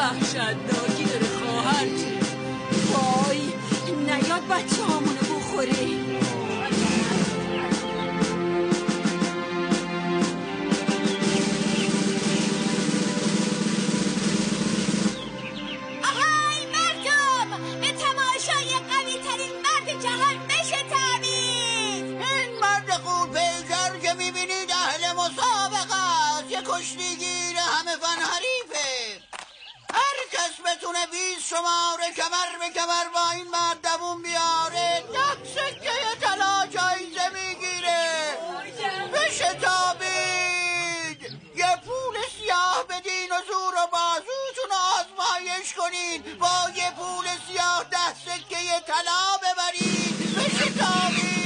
وحشتناکی داره خواهر جون. وای نیاد بچه همونو بخوره. کشتیگیر همه فن حریفه. هر کس بتونه 20 شماره کمر به کمر با این مرد دووم بیاره 10 سکه طلا جایزه میگیره. بشه تابید. یه پول سیاه بدین و زور و بازوتون آزمایش کنین. با یه پول سیاه 10 سکه طلا ببرید. بشه تابید.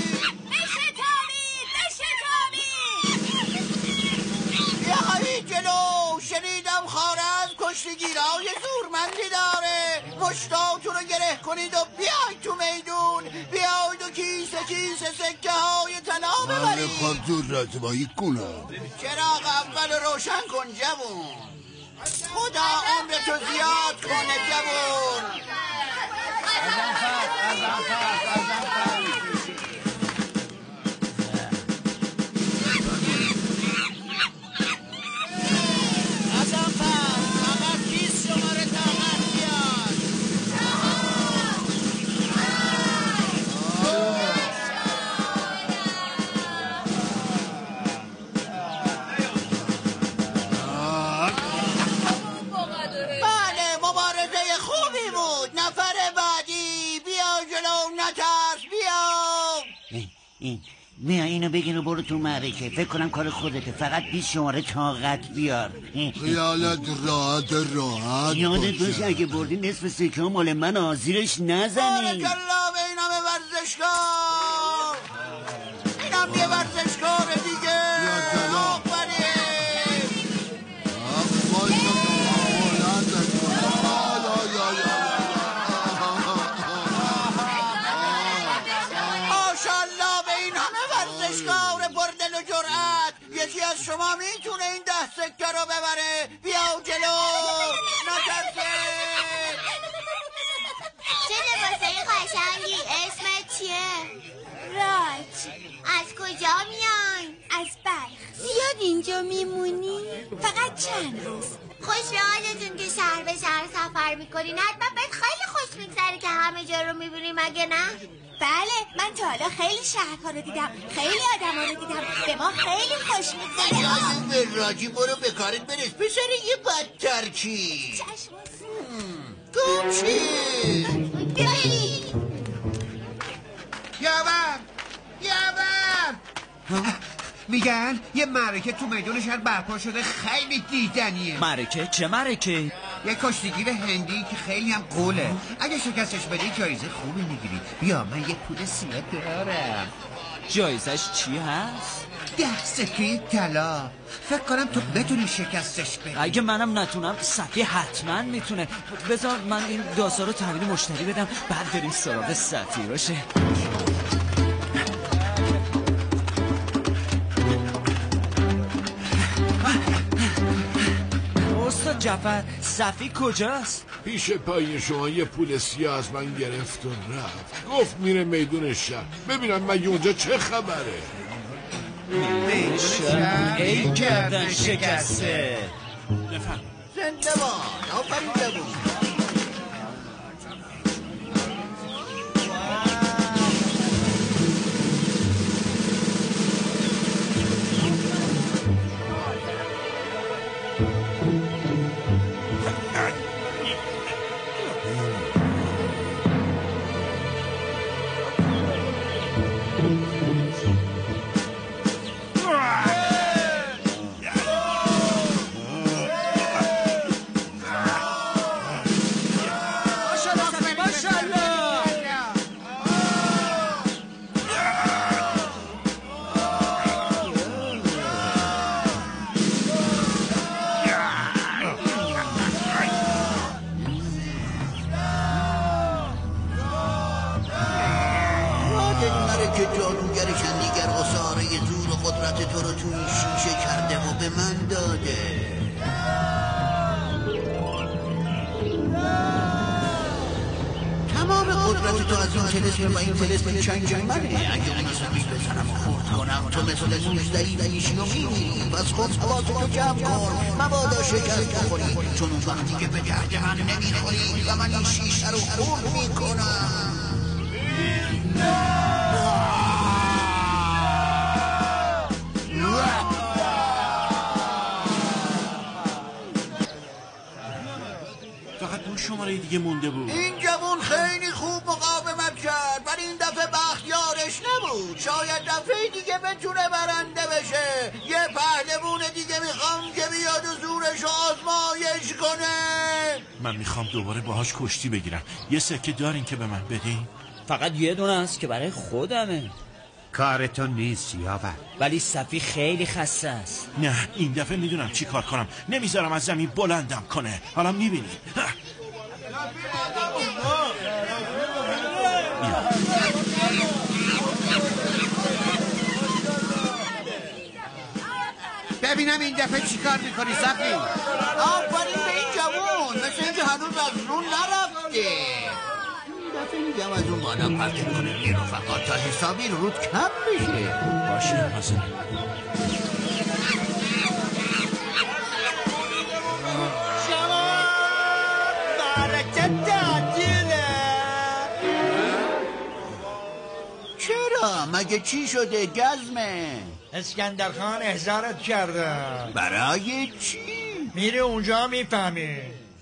جلو شنیدم خارز کشتیگیرای زورمندی داره. مشتاتون رو گره کنید و بیاید تو میدون. بیاید و کیسه سکه های طلا ببرید. من خواهم زور رزمایی کنم. چراغ اول روشن کن جوون. خدا عمرتو زیاد کنه جوون. بیا اینو بگین و برو تو معرکه. فکر کنم کار خودته. فقط 20 شماره طاقت بیار. خیالت راحت یادت باشه اگه بردی نصف سکه ها مال من زیرش نزنی. بارکالله به این همه ورزشکار. اینم یه ورزشکار دیگه. یکی از شما میتونه این 10 سکه رو ببره. بیا جلو نترسه. چه لباسای قشنگی. اسمت چیه؟ راج. از کجا میان؟ از بلخ. زیاد اینجا میمونی؟ فقط چند روز. خوش به حالتون که شهر به شهر سفر میکنین. حتما بهت خیلی خوش میگذره که همه جا رو میبینی مگه نه؟ بله من تا حالا خیلی شهرها رو دیدم. خیلی آدم ها رو دیدم. به ما خیلی خوش میگذره. به راجی برو به کارت برس. پسر یه بدتر کی؟ تو چی؟ یابم میگن یه معرکه تو میدون شهر برپا شده. خیلی دیدنیه. معرکه؟ چه معرکه؟ یه کشتیگیر هندی که خیلی هم قوله. اگه شکستش بدی جایزه خوبی میگیری. بیا من یه پول سیاه دارم. جایزش چی هست؟ 10 سکه طلا. فکر کنم تو بتونی شکستش بدی. اگه منم نتونم صفی حتما میتونه. بذار من این داسا رو تحویل مشتری بدم بعد بریم سراغ صفی. باشه استاد جعفر صفی کجاست؟ پیش پای شما یه پول سیاه از من گرفت و رفت. گفت میره میدون شهر ببینم مگه اونجا چه خبره. ای گردن شکسته. زنده باد. آفرین جوون. که جادوگر شندیگر آثاره زور و قدرت تو رو تو این شیشه کرده و به من داده. تو از این تلسم و این تلسم چنگ منه. اگه اون زمین بزنم و خورد کنم تو مثل موزدهی میشی و میمیری. پس خود حواستو جمع کن مبادا شکست بخوری، چون اون وقتی که به درد من نمیخوری و من این شیشه رو خورد میکنم. فقط 2 شماره دیگه مونده بود. این جوون خیلی خوب مقاومت کرد، ولی این دفعه بخت یارش نبود. شاید دفعه دیگه بتونه برنده بشه. یه پهلوون دیگه میخوام که بیاد و زورش رو آزمایش کنه. من میخوام دوباره باهاش کشتی بگیرم. یه سکه دارین که به من بدین؟ فقط یه دونه است که برای خودمه. کارتون نیست سیاور. ولی صفی خیلی خسته است. نه این دفعه میدونم چی کار کنم. نمیذارم از زمین بلندم کنه. حالا میبینید. ببینم این دفعه چی کار میکنی صفی؟ آفرین به این جوون، مثل اینکه هنوز از رون نرفته. این دفعه میگم از اون بالا پرچه کنه این رفقات تا حسابی رود کم بشه. باشه حاضر. چرا؟ مگه چی شده گزمه؟ اسکندرخان احضارت کرده. برای چی؟ میری اونجا میفهمی.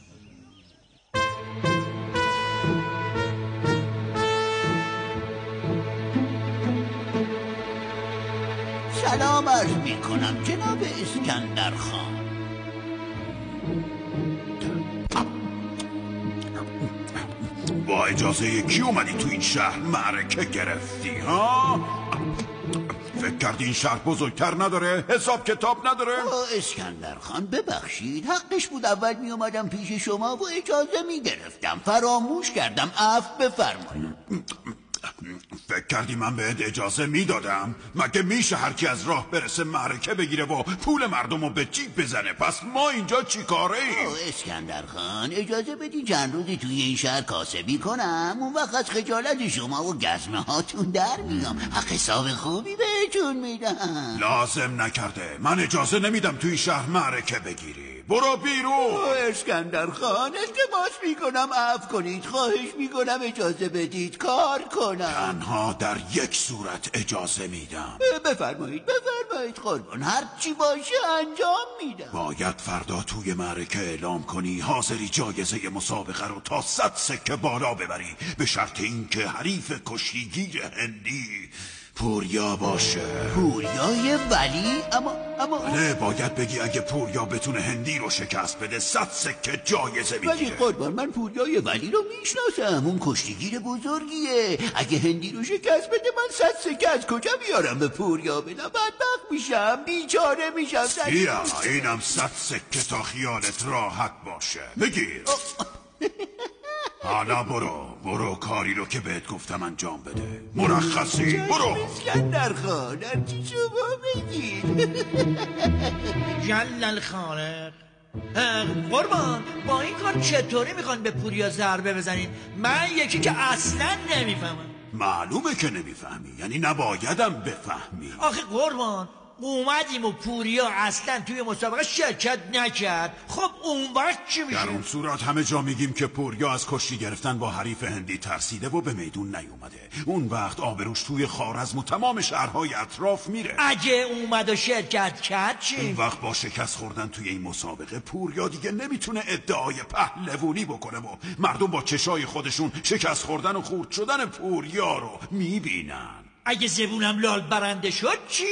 سلام عرض میکنم جناب اسکندرخان. با اجازه کی اومدی تو این شهر معرکه گرفتی ها؟ فکر کردی این شهر بزرگتر نداره؟ حساب کتاب نداره؟ اسکندرخان ببخشید، حقش بود اول می اومدم پیش شما و اجازه می گرفتم. فراموش کردم، عفو بفرمایید. فکر کردی من بهت اجازه میدادم؟ مگه میشه هر کی از راه برسه معرکه بگیره و پول مردم رو به جیب بزنه؟ پس ما اینجا چی کاره ایم؟ اسکندرخان اجازه بدی چند روزی توی این شهر کاسبی کنم، اون وقت از خجالت شما و گزمه هاتون در میام، حق حساب خوبی بهتون میدم. لازم نکرده، من اجازه نمیدم توی شهر معرکه بگیری. برو بیرون. اسکندرخان التماس میکنم عفو کنید، خواهش میکنم اجازه بدید کار کنم. تنها در یک صورت اجازه میدم. بفرمایید قربان، هر چی باشه انجام میدم. باید فردا توی معرکه اعلام کنی حاضری جایزه مسابقه رو تا 100 سکه بالا ببری، به شرط اینکه حریف کشتیگیر هندی پوریا باشه. پوریای ولی؟ اما بله، باید بگی اگه پوریا بتونه هندی رو شکست بده 100 سکه جایزه میگیره. ولی قربان من پوریای ولی رو میشناسم، اون کشتیگیر بزرگیه. اگه هندی رو شکست بده من 100 سکه از کجا بیارم به پوریا بدم؟ بدبخت میشم، بیچاره میشم. بیا اینم 100 سکه تا خیالت راحت باشه. بگیر. حالا برو کاری رو که بهت گفتم انجام بده. مرخصی برو. اسکندرخان هرچی شما بگید. جل الخالق. قربان با این کار چطوری میخوان به پوریا ضربه بزنین؟ من یکی که اصلا نمیفهمم. معلومه که نمیفهمی، یعنی نبایدم بفهمی. آخه قربان اومدیم و پوریا اصلا توی مسابقه شرکت نکرد، خب اون وقت چی میشه؟ در اون صورت همه جا میگیم که پوریا از کشتی گرفتن با حریف هندی ترسیده و به میدون نیومده. اون وقت آبروش توی خوارزم و تمام شهرهای اطراف میره. اگه اومد و شرکت کرد چی؟ اون وقت با شکست خوردن توی این مسابقه پوریا دیگه نمیتونه ادعای پهلوانی بکنه و مردم با چشای خودشون شکست خوردن و خورد شدن پوریا رو میبینن. اگه زبونم لال برنده شد چی؟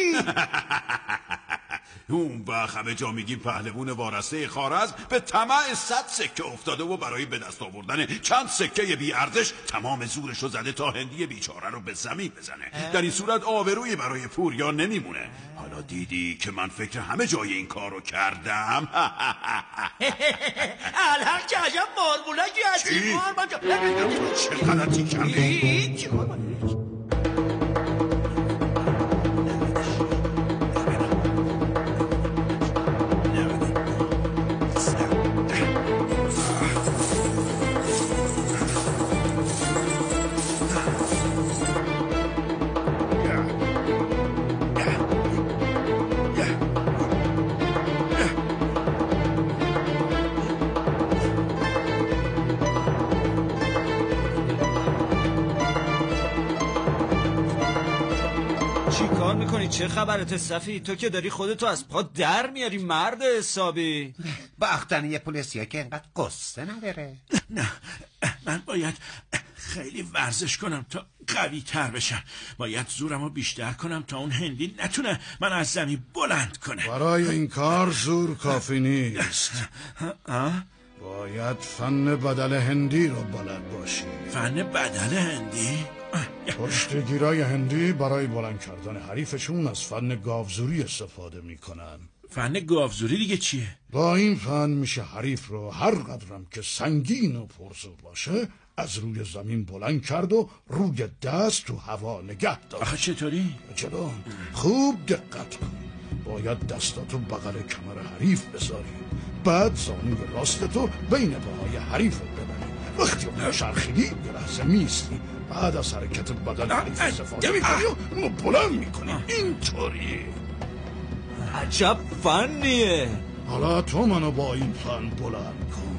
اون وقت همه جا میگیم پهلوون وارسته خوارزم به طمع 100 سکه افتاده و برای به دست آوردن چند سکه بی ارزش تمام زورشو زده تا هندی بیچاره رو به زمین بزنه. در این صورت آبرویی برای پوریا نمیمونه. حالا دیدی که من فکر همه جای این کارو کردم. الحق که عجب مارمولکی هستی. چه غلطی کردی؟ چه خبرت صفی؟ تو که داری خودتو از پا در میاری مرد حسابی. با اختن یه پلیسیه که اینقدر قصه نداره. نه، من باید خیلی ورزش کنم تا قوی تر بشم. باید زورمو بیشتر کنم تا اون هندی نتونه من از زمین بلند کنه. برای این کار زور کافی نیست. باید فن بدل هندی رو بلد باشی. فن بدل هندی؟ کشتیگیرای هندی برای بلند کردن حریفشون از فن گاوزوری استفاده میکنن. فن گاوزوری دیگه چیه؟ با این فن میشه حریف رو هر قدرم که سنگین و پرزور باشه از روی زمین بلند کرد و روی دست تو هوا نگه داشت. آخه چطوری؟ جلو خوب دقت کن. باید دستاتو بغل کمر حریف بذاری، بعد زانوی راستتو بین پاهای حریف رو ببری. وقتی اون شرخیدی یه لحظه میستی، بعد از حرکت بدن حریف استفاده میکنی و بلند میکنی. اینطوری. عجب فنیه. حالا تو منو با این فن بلند کن.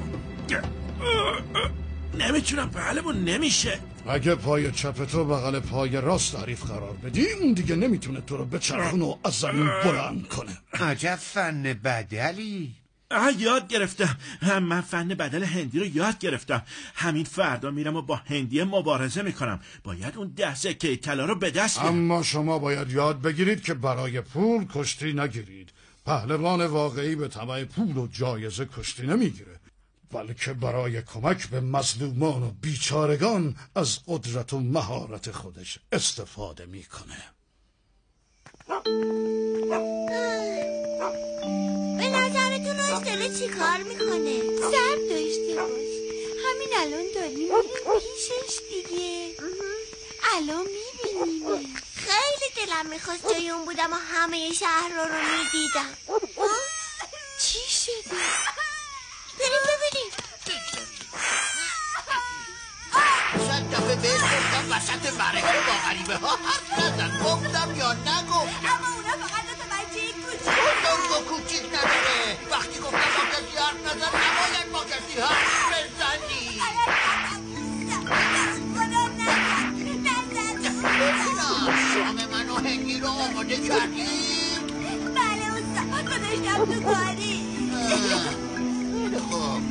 نمیتونم، پهلمون نمیشه. اگه پای چپ تو بغل پای راست حریف قرار بدی، اون دیگه نمیتونه تو رو بچرخونه و از زمین بلند کنه. عجب فن بدلی. یاد گرفتم. من فن بدل هندی رو یاد گرفتم. همین فردا میرم و با هندی مبارزه میکنم. باید اون 10 سکه طلا رو به دست بیارم. اما شما باید یاد بگیرید که برای پول کشتی نگیرید. پهلوان واقعی به طمع پول و جایزه کشتی نمیگیره، بلکه برای کمک به مظلومان و بیچارگان از قدرت و مهارت خودش استفاده میکنه. به نظرتون آشتله چی کار میکنه؟ صبر داشته باش، همین الان داریم پیشش دیگه. الان میبینیم. خیلی دلم میخواست جای اون بودم و همه شهر رو میدیدم. چی شده؟ بریم ببینیم. 100 دفعه بهت گفتم وسط معرکه با غریبه ها حرف نزن. گفتم یا نگفتم؟ اما اونا فقط دو تا بچه کوچیک. اون کوچیک نداره. وقتی گفتم با کسی حرف نزن نباید با کسی حرف بزنی. ببینم شام منو هندی رو آماده کردی؟ بله استاد، گذاشتم تو کاری. خب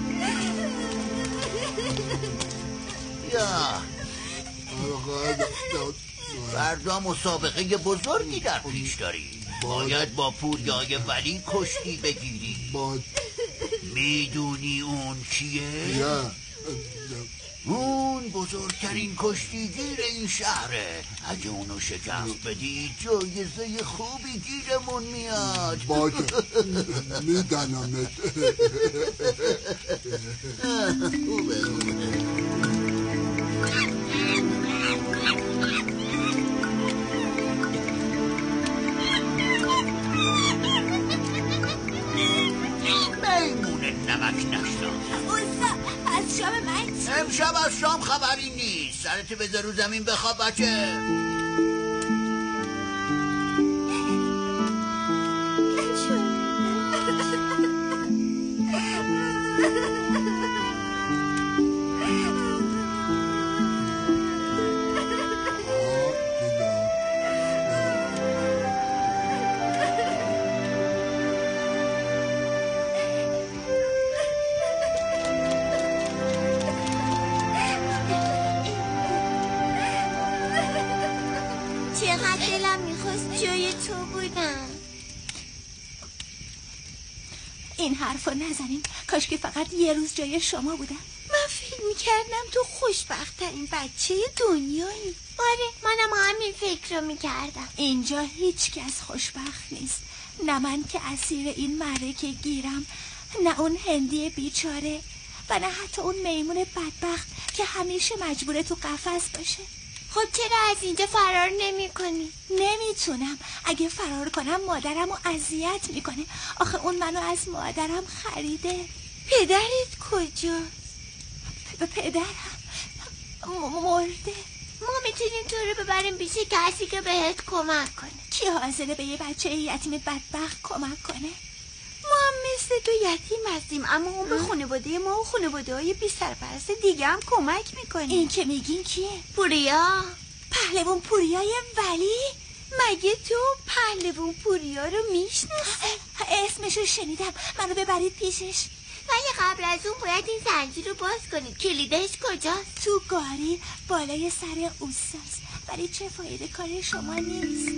یا فردا مسابقه بزرگی در پیش داری. باید با پوریای ولی کشتی بگیری. میدونی اون کیه؟ اون بزرگترین کشتیگیر این شهره. اگه اونو شکست بدی جایزه خوبی گیرمون میاد. باشه میدنمت. خوبه. میمون نمک نشتا. استاد از شام من چی؟ امشب از شام خبری نیست. سرت بذار رو زمین بخواب بچه. چقدر دلم میخواست جای تو بودم. این حرفو نزنین. کاش که فقط یه روز جای شما بودم. من فکر میکردم تو خوشبخت‌ترین بچه دنیایی. آره منم همین فکر رو میکردم. اینجا هیچ کس خوشبخت نیست. نه من که اسیر این معرکه گیرم، نه اون هندی بیچاره، و نه حتی اون میمون بدبخت که همیشه مجبوره تو قفس باشه. خب چرا از اینجا فرار نمی کنی؟ نمیتونم. اگه فرار کنم مادرمو اذیت میکنه. آخه اون منو از مادرم خریده. پدرت کجاست؟ پدرم مرده. ما میتونیم تو رو ببریم پیش کسی که بهت کمک کنه. کی حاضره به یه بچه یتیم بدبخت کمک کنه؟ ما هم مثل تو یتیم هستیم، اما اون به خانواده ما و خانواده های بی سرپرست دیگه هم کمک میکنه. این که میگین کیه؟ پوریا. پهلوان پوریای ولی؟ مگه تو پهلوون پوریا رو میشناسی؟ اسمشو شنیدم، منو ببرید پیشش. ولی قبل از اون باید این زنجیر رو باز کنید. کلیدش کجاست؟ تو گاری بالای سر اوستاست، ولی چه فایده، کار شما نیست.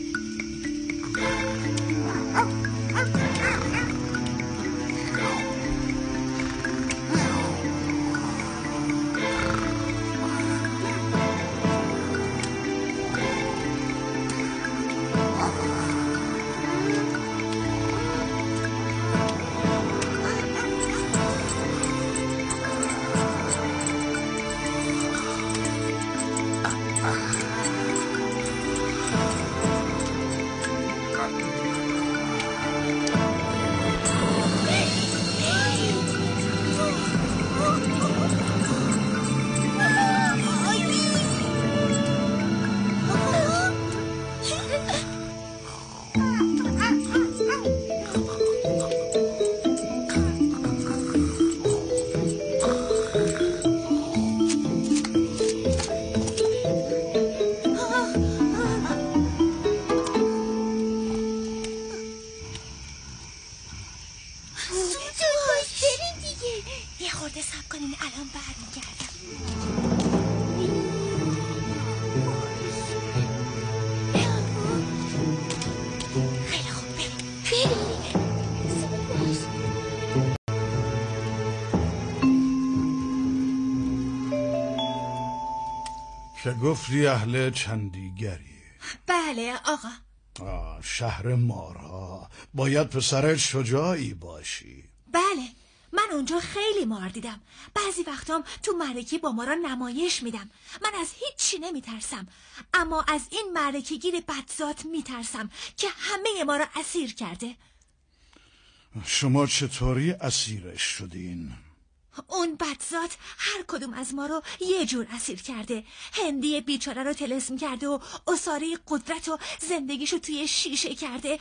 که گفتی اهل چندیگری؟ بله آقا. شهر مارها، باید پسر شجاعی باشی. بله، من اونجا خیلی مار دیدم. بعضی وقتام تو معرکه با مارا نمایش میدم. من از هیچی نمیترسم، اما از این معرکه گیر بدذات میترسم که همه ما را اسیر کرده. شما چطوری اسیرش شدین؟ اون بدذات هر کدوم از ما رو یه جور اسیر کرده. هندی بیچاره رو طلسم کرده و عصاره قدرت و زندگیشو توی شیشه کرده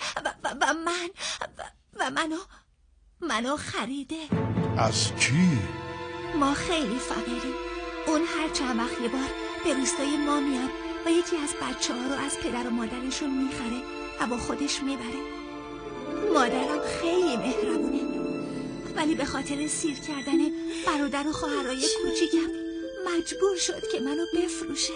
و منو خریده. از کی؟ ما خیلی فقیریم. اون هر چند وقت یه بار به روستای ما میاد و یکی از بچه ها رو از پدر و مادرشون میخره و با خودش میبره. مادرم خیلی مهربونه، ولی به خاطر سیر کردن برادر و خواهرای کوچیکم مجبور شد که منو بفروشه.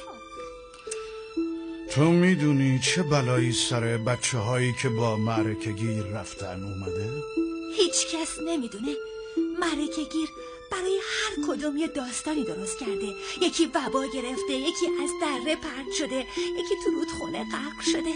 تو میدونی چه بلایی سر بچه هایی که با معرکه گیر رفتن اومده؟ هیچ کس نمیدونه. معرکه گیر برای هر کدوم یه داستانی درست کرده. یکی وبا گرفته، یکی از دره پرت شده، یکی تو رودخونه غرق شده.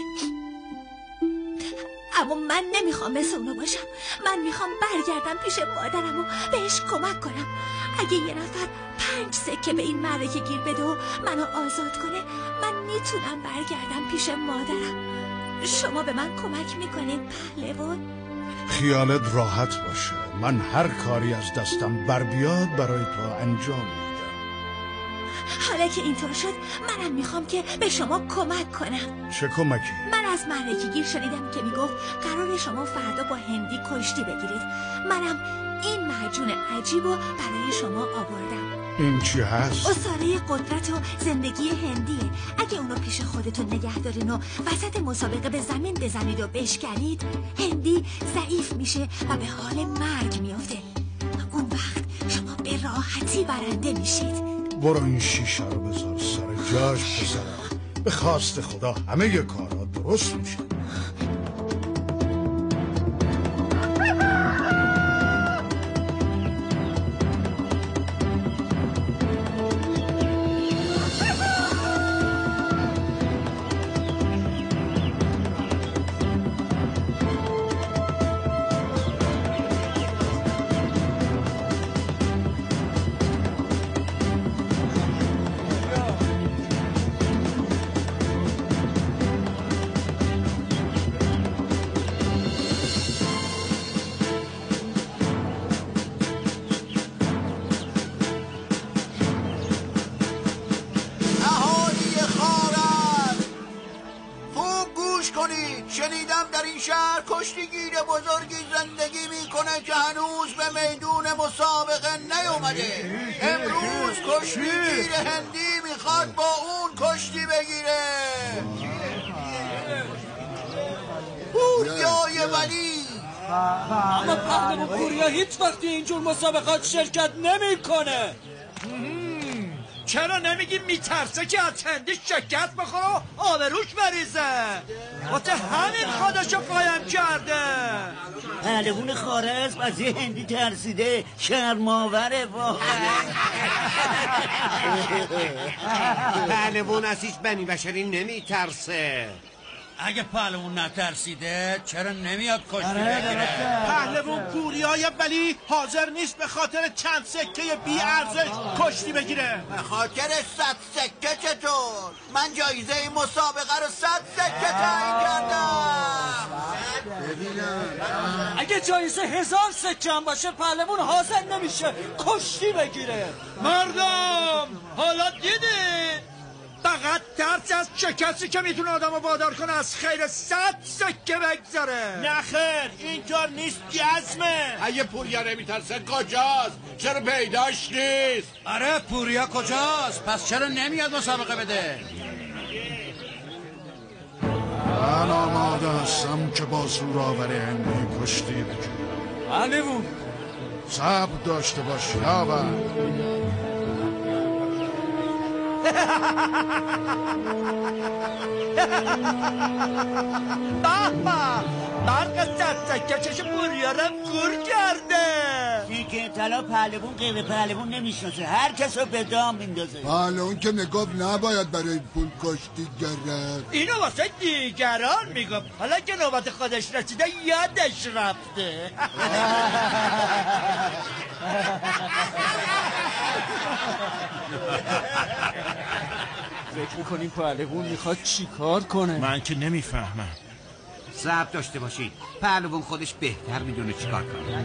اما من نمیخوام مثل اونو باشم. من میخوام برگردم پیش مادرم و بهش کمک کنم. اگه یه نفر 5 سکه به این معرکه گیر بده و منو آزاد کنه، من میتونم برگردم پیش مادرم. شما به من کمک میکنید پهلوان؟ خیالت راحت باشه، من هر کاری از دستم بر بیاد برای تو انجام میدم. حالا که اینطور شد، منم میخوام که به شما کمک کنم. چه کمکی؟ من از معرکه گیر شنیدم که میگفت قرار شما فردا با هندی کشتی بگیرید. منم این معجون عجیب رو برای شما آوردم. این چی هست؟ عصاره قدرت و زندگی هندیه. اگه اونو پیش خودتون نگه دارین و وسط مسابقه به زمین بزنید و بشکنید، هندی ضعیف میشه و به حال مرگ میافته. اون وقت شما به راحتی برنده میشید. برو این شیشه رو بذار سر جاش پسرم. به خواست خدا همه ی کارا درست میشه. شنیدم در این شهر کشتیگیر بزرگی زندگی میکنه که هنوز به میدون مسابقه نیومده. امروز کشتیگیر هندی میخواد با اون کشتی بگیره. پوریای ولی. اما پهلوان پوریا هیچ وقتی اینجور مسابقات شرکت نمیکنه. چرا نمیگی میترسه که از هندی شکست بخوره و آبروش بریزه؟ واسه همین خودشو قایم کرده. پهلوان خوارزم از یه هندی ترسیده، شرم‌آوره واقعا. پهلوان از هیچ بنی بشری نمیترسه. اگه پهلوان نترسیده چرا نمیاد کشتی بگیره؟ پهلوان پوریای ولی حاضر نیست به خاطر چند سکه بی ارزش کشتی بگیره. به خاطر 100 سکه چطور؟ من جایزه این مسابقه رو 100 سکه تعیین کردم. اگه جایزه 1000 سکه هم باشه پهلوان حاضر نمیشه کشتی بگیره. مردم حالا دیدین؟ فقط ترس از چه کسی که میتونه آدم رو وادار کنه از خیر 100 سکه بگذاره. نخیر اینطور نیست جزمه. اگه پوریا نمیترسه کجاست؟ چرا پیداش نیست؟ آره پوریا کجاست؟ پس چرا نمیاد مسابقه بده؟ من آماده هستم که با زورآور هندی کشتی بگیرم. پهلوان صبر داشته باش یاور. بابا برق 100 سکه چش پوریا رو گور کرده. دیگه طلا پهلوان غیر پهلوان نمیشناسه، هر کس رو به دام میندازه. پهلوان که میگفت نباید برای پول کشتی گرفت. اینو واسه دیگران میگم، حالا که نوبت خودش رسیده یادش رفته. فکر میکنیم پهلوان میخواد چی کار کنه؟ من که نمیفهمم. صبر داشته باشید، پهلوان خودش بهتر میدونه چیکار کنه.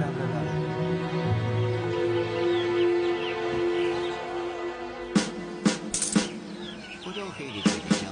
خدا خیلی بگیشم.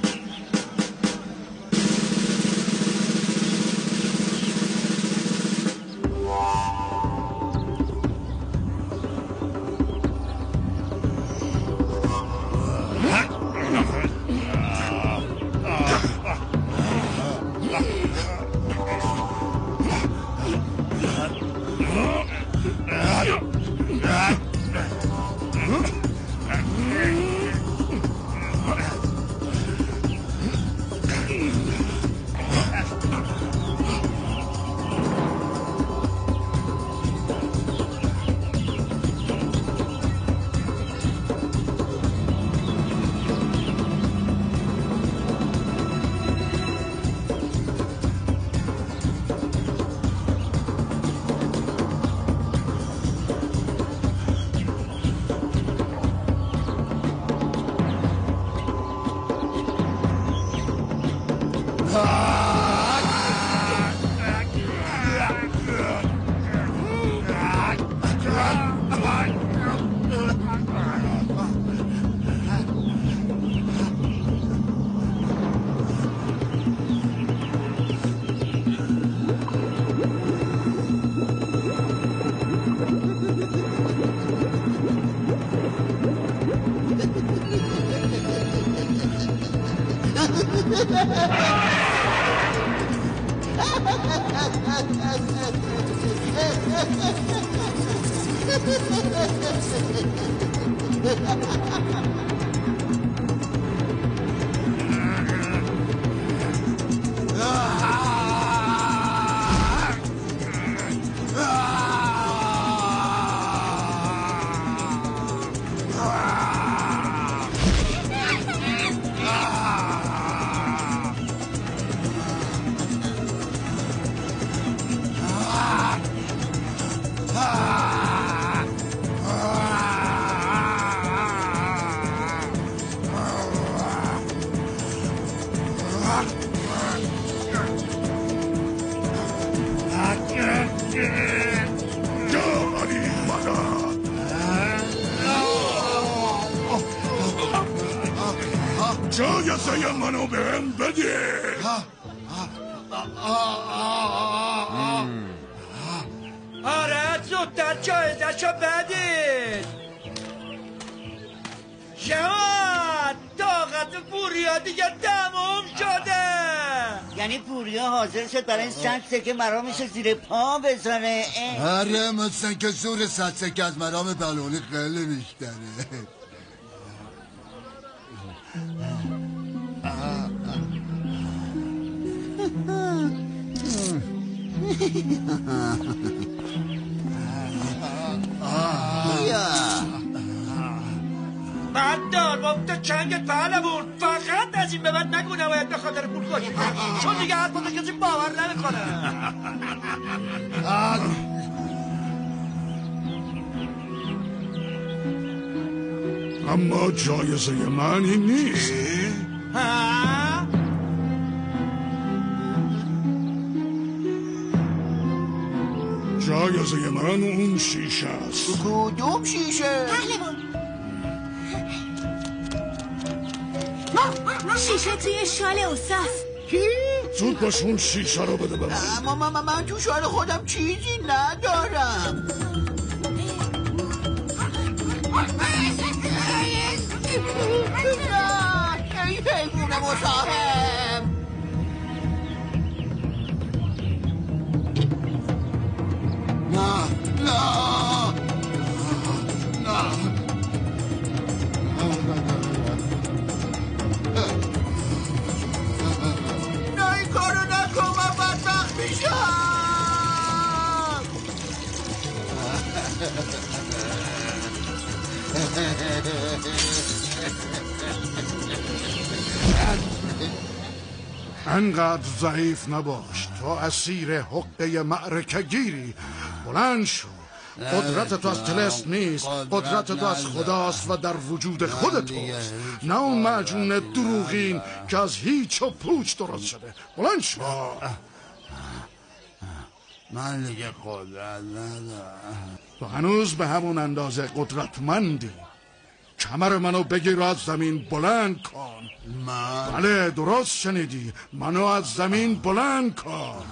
جایزه منو بهم بده. آره زودتر جایزشو بدید. جواد طاقت پوریا دیگه تموم شده. یعنی پوریا حاضر شد برای 100 سکه مرامش زیر پا بذاره؟ آره مثلا که زور 100 سکه از مرام پهلوانی خیلی بیشتره. بددار مفت چنگت پهلوون، فقط از این به بعد نگو نباید به خاطر پول کشی کنی، چون دیگه حرفاتو کسی باور نمیکنه. اما جایزه من این نیست. جایزه من اون شیشه است. کدوم شیشه؟ پهلوان شیشه توی شال اوصاف. کی؟ زود باش اون شیشه رو بده به من. اما من تو شال خودم چیزی ندارم. ای حیوون مزاحم. نه این کارو نکن، من بدبخت میشم. انقدر ضعیف نباش، تو اسیر حقه معرکه گیری. بلند شو. قدرت تو از طلسم نیست، قدرت تو از خداست و در وجود خودت توست، نه اون معجون دروغین که از هیچ و پوچ درست شده. بلند شو. من دیگه قدرت ندارم. تو هنوز به همون اندازه قدرتمندی. کمر منو بگیر و از زمین بلند کن. بله درست شنیدی، منو از زمین بلند کن.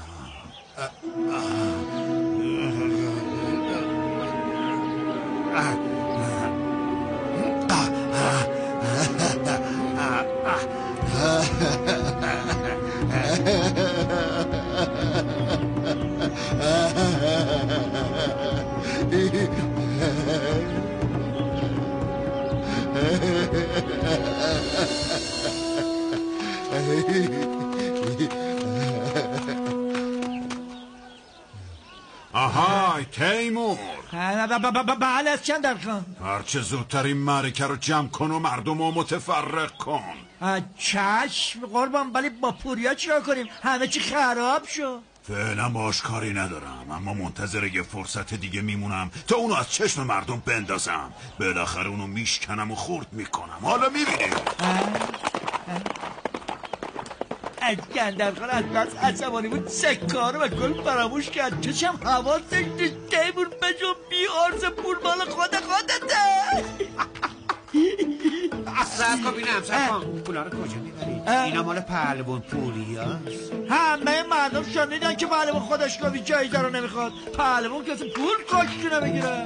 آهای تیمور. بله از چند خان. هرچه زودتر این معرکه رو جمع کن و مردم رو متفرق کن. چشم قربان، ولی با پوریا چرا کنیم؟ همه چی خراب شد. فعلا باش کاری ندارم، اما منتظر یه فرصت دیگه میمونم تا اونو از چشم مردم بندازم. بالاخره اونو میشکنم و خورد میکنم. حالا میبینیم. اسکندرخان از بس عصبانی بود سکاره و گل فراموش کرد. چشم حواسش نیست. تیمور بجو بی عرض پول مال خودته. صبر کن بینم، صبر کن. پولا رو کجا میبری؟ اینا مال پهلوان پوریاست. همه مردم شنیدن که پهلوان خودش گفت جایزه رو نمیخواد. پهلوان کسی پول کاشکی نمیگیره.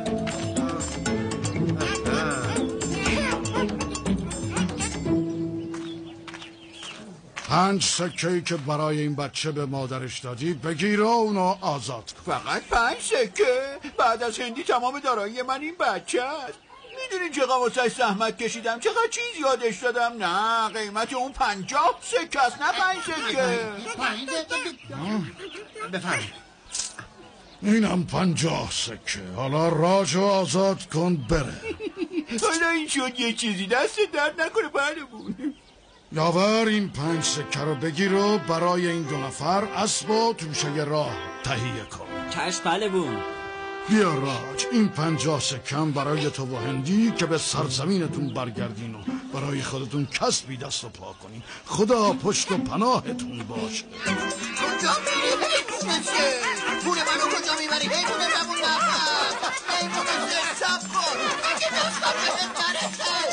5 سکه‌ای که برای این بچه به مادرش دادی بگیر و اونو آزاد کن. فقط 5 سکه؟ بعد از هندی تمام دارایی من این بچه است. میدونین چقدر واسه زحمت کشیدم، چقدر چیز یادش دادم. نه قیمت اون 50 سکه است، نه 5 سکه. بفرمایید. اینم 50 سکه. حالا راجو آزاد کن بره. حالا این شد یه چیزی. دست درد نکنه پهلوون. یاور این 5 سکه رو بگیر و برای این 2 نفر اسب و توشه راه تهیه کن. چشم پهلوون. بیا راج، این 50 سکم برای تو و هندی که به سرزمینتون برگردین و برای خودتون کسبی دست و پا کنین. خدا پشت و پناهتون باشه. کجا میری حیوونشه؟ پول منو کجا میبری حیوونه؟ بمون نفر حیوونه. سب کن اگه دستم بهم نرسه.